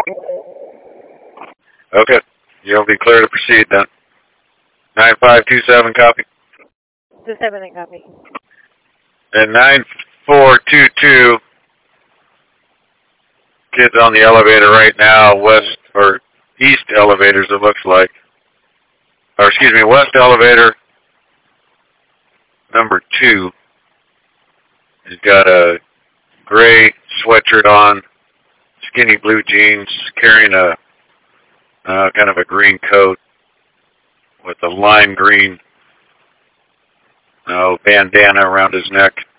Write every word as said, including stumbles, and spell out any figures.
Okay. You'll be clear to proceed then. nine five two seven, copy. two seven, copy. And nine four two two, kids on the elevator right now, west, or east elevators it looks like. Or excuse me, west elevator, number two. He's got a gray sweatshirt on, skinny blue jeans, carrying a uh, kind of a green coat with a lime green uh, bandana around his neck.